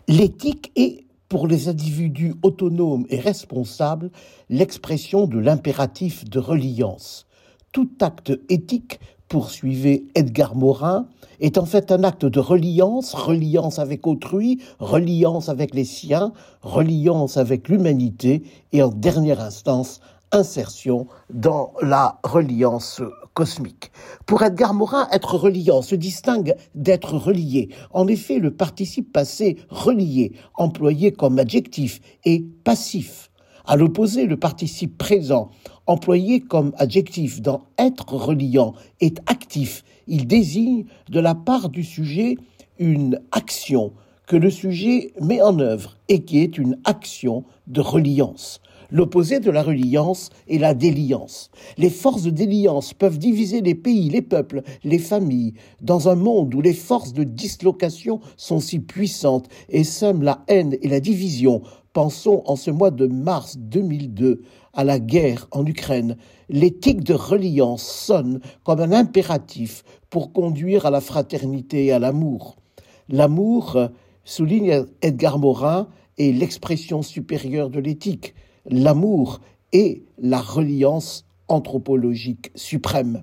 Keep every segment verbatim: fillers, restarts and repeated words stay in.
L'éthique est, pour les individus autonomes et responsables, l'expression de l'impératif de reliance. Tout acte éthique, poursuivait Edgar Morin, est en fait un acte de reliance, reliance avec autrui, reliance avec les siens, reliance avec l'humanité et en dernière instance, insertion dans la reliance cosmique. Pour Edgar Morin, être reliant se distingue d'être relié. En effet, le participe passé relié, employé comme adjectif, est passif. À l'opposé, le participe présent, employé comme adjectif dans être reliant, est actif. Il désigne de la part du sujet une action que le sujet met en œuvre et qui est une action de reliance. L'opposé de la reliance est la déliance. Les forces de déliance peuvent diviser les pays, les peuples, les familles, dans un monde où les forces de dislocation sont si puissantes et sèment la haine et la division. Pensons en ce mois de mars deux mille deux à la guerre en Ukraine. L'éthique de reliance sonne comme un impératif pour conduire à la fraternité et à l'amour. L'amour, souligne Edgar Morin, est l'expression supérieure de l'éthique. L'amour est la reliance anthropologique suprême.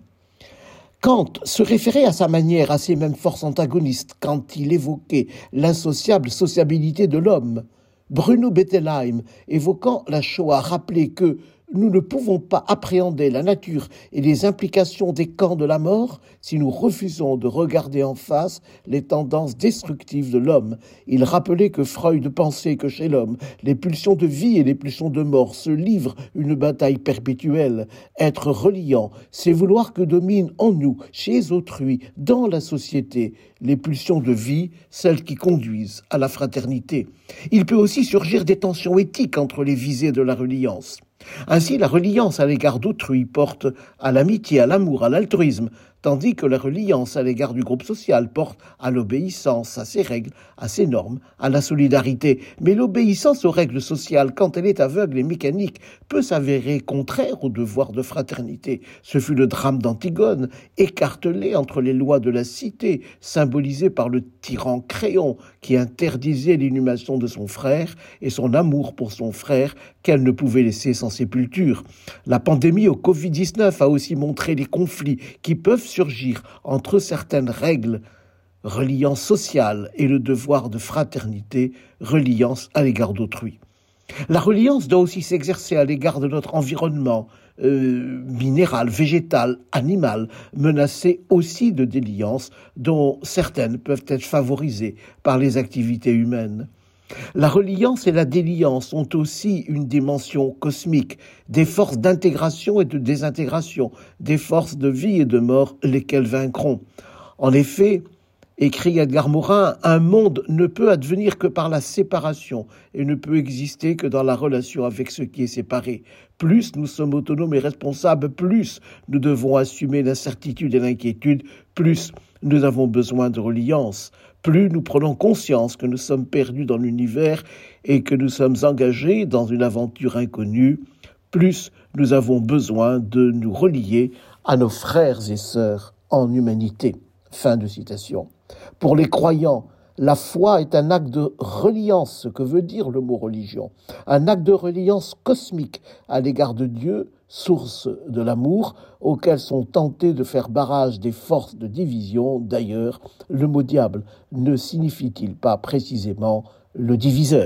Kant se référait à sa manière à ces mêmes forces antagonistes quand il évoquait l'insociable sociabilité de l'homme. Bruno Bettelheim, évoquant la Shoah, rappelait que nous ne pouvons pas appréhender la nature et les implications des camps de la mort si nous refusons de regarder en face les tendances destructives de l'homme. Il rappelait que Freud pensait que chez l'homme, les pulsions de vie et les pulsions de mort se livrent une bataille perpétuelle. Être reliant, c'est vouloir que dominent en nous, chez autrui, dans la société, les pulsions de vie, celles qui conduisent à la fraternité. Il peut aussi surgir des tensions éthiques entre les visées de la reliance. Ainsi, la reliance à l'égard d'autrui porte à l'amitié, à l'amour, à l'altruisme, tandis que la reliance à l'égard du groupe social porte à l'obéissance, à ses règles, à ses normes, à la solidarité. Mais l'obéissance aux règles sociales, quand elle est aveugle et mécanique, peut s'avérer contraire au devoir de fraternité. Ce fut le drame d'Antigone, écartelée entre les lois de la cité, symbolisée par le tyran Créon, qui interdisait l'inhumation de son frère et son amour pour son frère, qu'elle ne pouvait laisser sans sépulture. La pandémie au covid dix-neuf a aussi montré les conflits qui peuvent surgir entre certaines règles, reliance sociale et le devoir de fraternité, reliance à l'égard d'autrui. La reliance doit aussi s'exercer à l'égard de notre environnement euh, minéral, végétal, animal, menacé aussi de déliance, dont certaines peuvent être favorisées par les activités humaines. La reliance et la déliance ont aussi une dimension cosmique, des forces d'intégration et de désintégration, des forces de vie et de mort, lesquelles vaincront. En effet, écrit Edgar Morin, un monde ne peut advenir que par la séparation et ne peut exister que dans la relation avec ce qui est séparé. Plus nous sommes autonomes et responsables, plus nous devons assumer l'incertitude et l'inquiétude, plus nous avons besoin de reliance. Plus nous prenons conscience que nous sommes perdus dans l'univers et que nous sommes engagés dans une aventure inconnue, plus nous avons besoin de nous relier à nos frères et sœurs en humanité. Fin de citation. Pour les croyants, la foi est un acte de reliance, ce que veut dire le mot religion, un acte de reliance cosmique à l'égard de Dieu, source de l'amour, auquel sont tentés de faire barrage des forces de division. D'ailleurs, le mot diable ne signifie-t-il pas précisément le diviseur ?